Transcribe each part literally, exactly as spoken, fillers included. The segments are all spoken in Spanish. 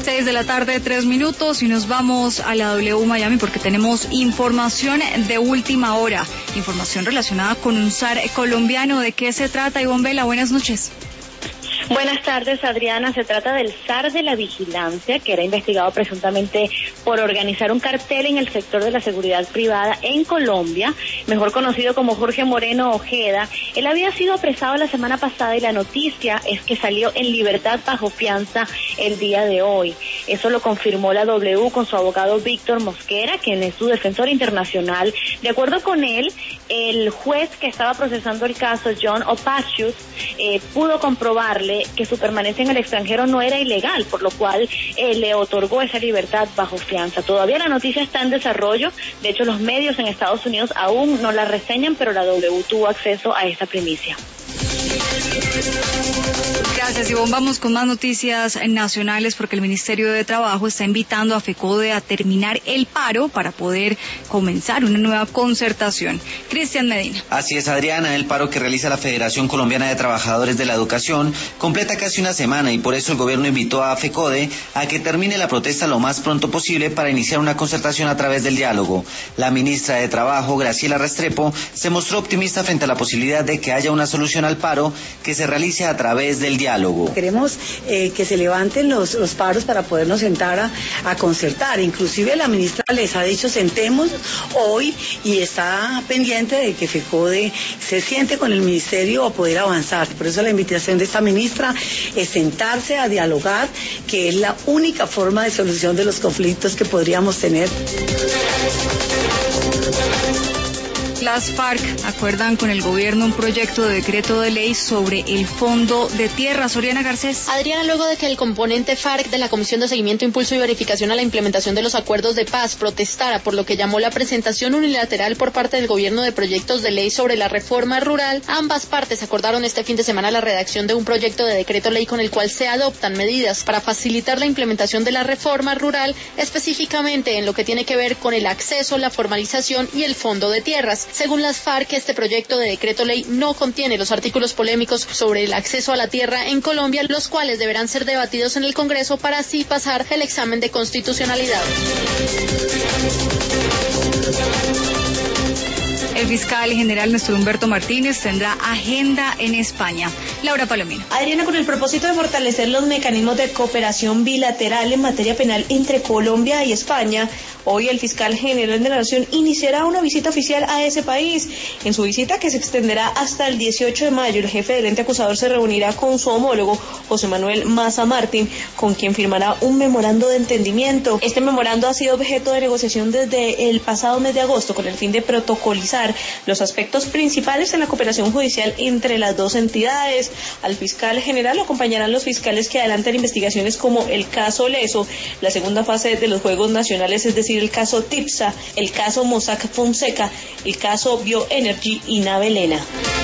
Seis de la tarde, tres minutos, y nos vamos a la W Miami porque tenemos información de última hora, información relacionada con un S A R colombiano. ¿De qué se trata, Ivonne Vela? Buenas noches. Buenas tardes, Adriana. Se trata del S A R de la vigilancia, que era investigado presuntamente por organizar un cartel en el sector de la seguridad privada en Colombia, mejor conocido como Jorge Moreno Ojeda. Él había sido apresado la semana pasada y la noticia es que salió en libertad bajo fianza el día de hoy. Eso lo confirmó la W con su abogado Víctor Mosquera, quien es su defensor internacional. De acuerdo con él, el juez que estaba procesando el caso, John Opacius, eh, pudo comprobarle que su permanencia en el extranjero no era ilegal, por lo cual eh, le otorgó esa libertad bajo fianza. Todavía la noticia está en desarrollo. De hecho, los medios en Estados Unidos aún no la reseñan, pero la W tuvo acceso a esta primicia. Gracias, Ivonne. Vamos con más noticias nacionales porque el Ministerio de Trabajo está invitando a FECODE a terminar el paro para poder comenzar una nueva concertación. Cristian Medina. Así es, Adriana. El paro que realiza la Federación Colombiana de Trabajadores de la Educación completa casi una semana y por eso el gobierno invitó a FECODE a que termine la protesta lo más pronto posible para iniciar una concertación a través del diálogo. La ministra de Trabajo, Graciela Restrepo, se mostró optimista frente a la posibilidad de que haya una solución al paro que se realice a través del diálogo. Queremos eh, que se levanten los, los paros para podernos sentar a, a concertar. Inclusive la ministra les ha dicho sentemos hoy y está pendiente de que FECODE se siente con el ministerio a poder avanzar. Por eso la invitación de esta ministra es sentarse a dialogar, que es la única forma de solución de los conflictos que podríamos tener. Las FARC acuerdan con el gobierno un proyecto de decreto de ley sobre el fondo de tierras. Oriana Garcés. Adriana, luego de que el componente FARC de la Comisión de Seguimiento, Impulso y Verificación a la Implementación de los Acuerdos de Paz protestara por lo que llamó la presentación unilateral por parte del gobierno de proyectos de ley sobre la reforma rural, ambas partes acordaron este fin de semana la redacción de un proyecto de decreto ley con el cual se adoptan medidas para facilitar la implementación de la reforma rural, específicamente en lo que tiene que ver con el acceso, la formalización y el fondo de tierras. Según las FARC, este proyecto de decreto ley no contiene los artículos polémicos sobre el acceso a la tierra en Colombia, los cuales deberán ser debatidos en el Congreso para así pasar el examen de constitucionalidad. El fiscal general Néstor Humberto Martínez tendrá agenda en España. Laura Palomino. Adriana, con el propósito de fortalecer los mecanismos de cooperación bilateral en materia penal entre Colombia y España, hoy el fiscal general de la Nación iniciará una visita oficial a ese país. En su visita, que se extenderá hasta el dieciocho de mayo, el jefe del ente acusador se reunirá con su homólogo, José Manuel Maza Martín, con quien firmará un memorando de entendimiento. Este memorando ha sido objeto de negociación desde el pasado mes de agosto con el fin de protocolizar los aspectos principales en la cooperación judicial entre las dos entidades. Al fiscal general lo acompañarán los fiscales que adelantan investigaciones como el caso Leso, la segunda fase de los Juegos Nacionales, es decir, el caso TIPSA, el caso Mossack Fonseca, el caso Bioenergy y Nave Elena.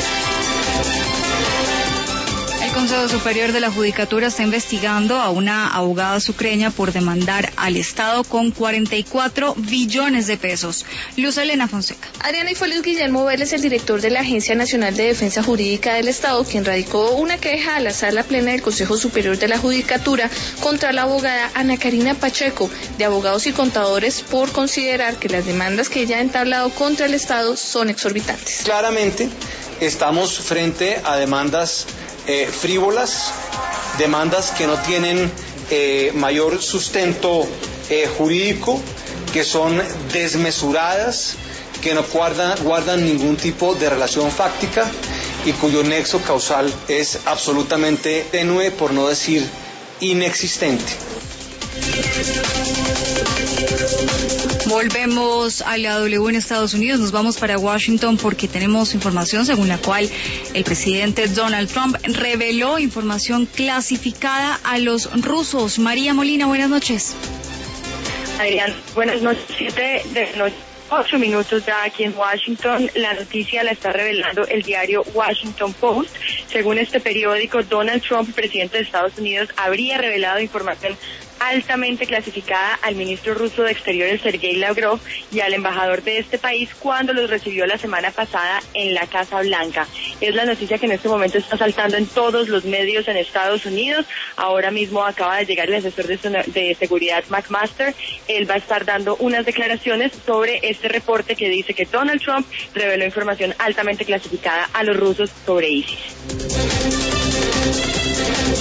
El Consejo Superior de la Judicatura está investigando a una abogada sucreña por demandar al Estado con cuarenta y cuatro billones de pesos. Luz Elena Fonseca. Adriana, y fue Luis Guillermo Vélez, el director de la Agencia Nacional de Defensa Jurídica del Estado, quien radicó una queja a la Sala Plena del Consejo Superior de la Judicatura contra la abogada Ana Karina Pacheco, de Abogados y Contadores, por considerar que las demandas que ella ha entablado contra el Estado son exorbitantes. Claramente estamos frente a demandas Eh, frívolas, demandas que no tienen eh, mayor sustento eh, jurídico, que son desmesuradas, que no guardan, guardan ningún tipo de relación fáctica y cuyo nexo causal es absolutamente tenue, por no decir inexistente. Volvemos a la W en Estados Unidos, nos vamos para Washington porque tenemos información según la cual el presidente Donald Trump reveló información clasificada a los rusos. María Molina, buenas noches. Adrián, buenas noches. Siete de la noche, ocho minutos ya aquí en Washington. La noticia la está revelando el diario Washington Post. Según este periódico, Donald Trump, presidente de Estados Unidos, habría revelado información altamente clasificada al ministro ruso de Exteriores Sergei Lavrov y al embajador de este país cuando los recibió la semana pasada en la Casa Blanca. Es la noticia que en este momento está saltando en todos los medios en Estados Unidos. Ahora mismo acaba de llegar el asesor de, de seguridad McMaster. Él va a estar dando unas declaraciones sobre este reporte que dice que Donald Trump reveló información altamente clasificada a los rusos sobre ISIS.